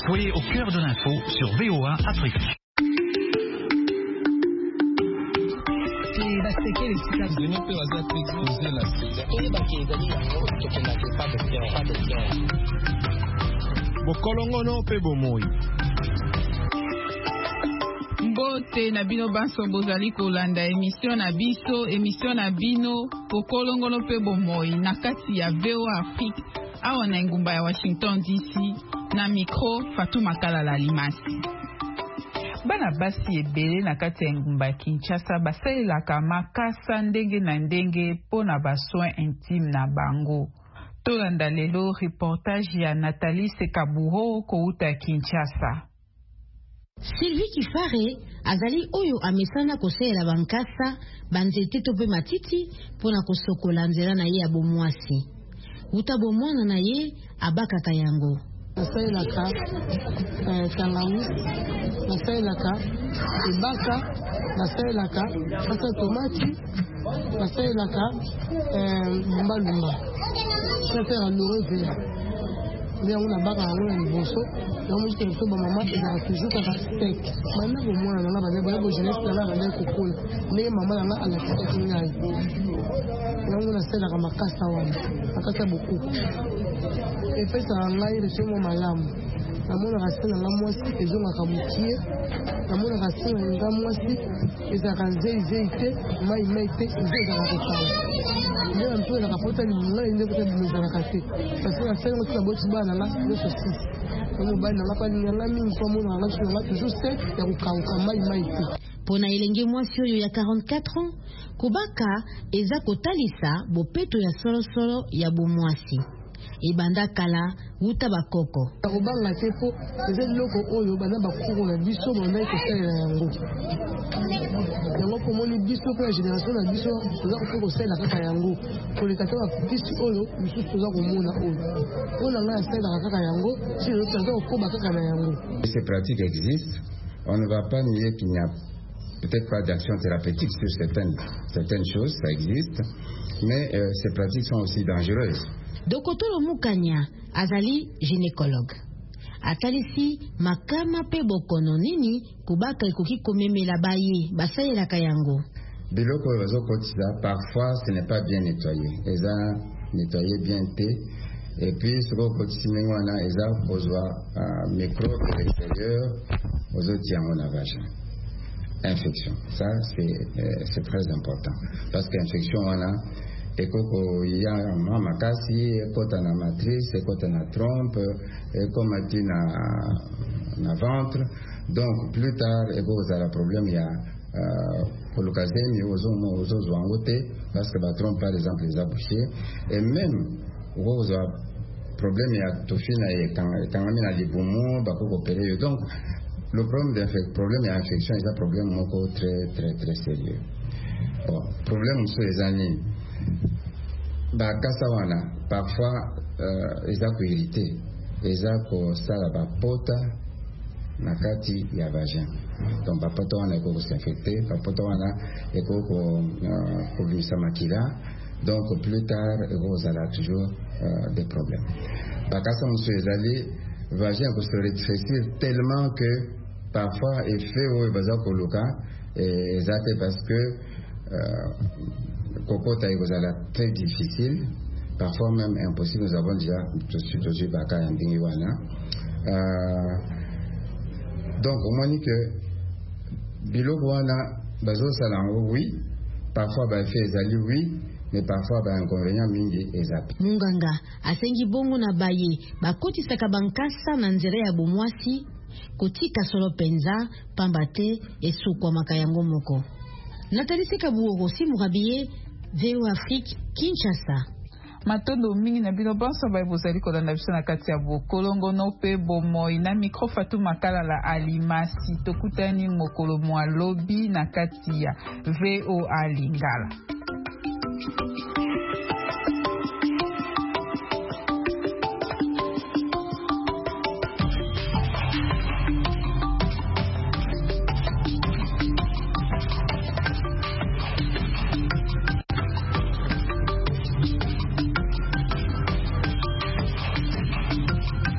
Soyez au cœur de l'info sur VOA Afrique. Bokolongono pe bomoi. Mbote na bino banso bozali kolanda émission na bino Bokolongono pe bomoi na kati ya VOA Afrique awa na ngumba ya Washington DC na micro Fatou Makala Limasi. Bana basi ebele na kati ya ngumba Kinshasa basalelaka makasa ndenge na ndenge pona basoin intime na bango. Tolanda lelo reportage ya Nathalie Sekaburo kouta Kinshasa. Sylvie Kifare azali oyo amesana kosalela bankasa banzete to pe matiti pona kosokola nzela na ye ya bomwasi. Uta bomwana na ye abakaka yango. Nasailaka tangamu, nasailaka ebaka, nasailaka kasa tomati, nasailaka lumba. Nasailaka loreve. Bien on a baka yango na liboso, yango muteke so ba mama ezaka toujours kaka steak. Bana bo mwana na bana bo jeunesse na bana kokola. Mais mama na ala steak ngai. Yango nasailaka makasa wana, makasa beaucoup. Efesa ngai le somo malamu namona kasina nga mwasi ezongaka mokie namona kasina nga mwasi ezaka nzei te mai te ezaka kokala nde na mpe ezaka pota ngai nde pota ezalaka te parce que nasali ngoti na boti bana nga nyonso sisi yango bana nga palinga nga mingi mpo mona nga tuna nga toujours sec ya kokauka mai te. Pona elenge mwasi oyo ya 44 ans kobaka eza kotalisa bopeto ya solosolo ya bomwasi. Ibanda kala uta bakoko akobanga te po eza loko oyo bana bakoko na biso banda kosalela yango yango komoni biso pe génération na biso toza kofa kosalela kaka yango koleka te bapisi oyo misusu toza komona oyo mpona ngai asalelaka kaka yango si toza kokoba kaka na yango. Ces pratiques existent, on ne va pas nier qu'il n'y a peut-être pas d'action thérapeutique sur certaines choses, ça existe, mais ces pratiques sont aussi dangereuses. Dokotolo Mukanya azali gynécologue. Atalisi makama pe bokono nini kubaka ikoki komemela baye basayelaka yango. Biloko bazokotisa parfois ce n'est pas bien nettoyé. Eza nettoyé bien té et puis ce qu'on kotisi mengwana eza kozwa micro à l'extérieur ozotiango na vagin. Infection. Ça c'est très important parce qu'infection wana ekoko ya mama kasi ekota na matrice ekota na trompe ekomati na ventre donc plus tard ekozala problème ya kolokazemi ozozwango te parce que ba trompe par exemple les a bouché et même okozwa problème ya tofina ekangami na libumu bakokopere donc le problème ya infection est un problème moko très sérieux. Bon, problème mosusu eza nini bakasa wana parfois eza koirite eza kosala bapota na kati ya vagin donc bapota wana eko kosinfecte bapota wana eko kobimisa makila donc plus tard eko kozala toujours des problèmes. Bakasa mosusu ezali vagin kose rétrécir tellement que parfois effet oyo baza koluka eza te parce que kokota ekozala très difficile, parfois même impossible. Nous avons déjà tout baka ya ndenge wana. Donc on m'a dit que biloko wana bazosala yango oui, parfois baeffet ezali oui, mais parfois inconvénient mingi ezapi. Munganga asengi bongo na baye bakotisaka bankasa na nzela ya bomwasi kotika solo penza pambate esukwa makayango moko. Nathalie Sekaburo Simurabiye VOA Afrique Kinshasa. Matondo mingi na bino banso ba bozali kolanda biso na kati ya Bokolongono pe bomoi na micro Fatou Makala Alimasi tokutani mokolo mwa lobi na kati ya VOA Lingala.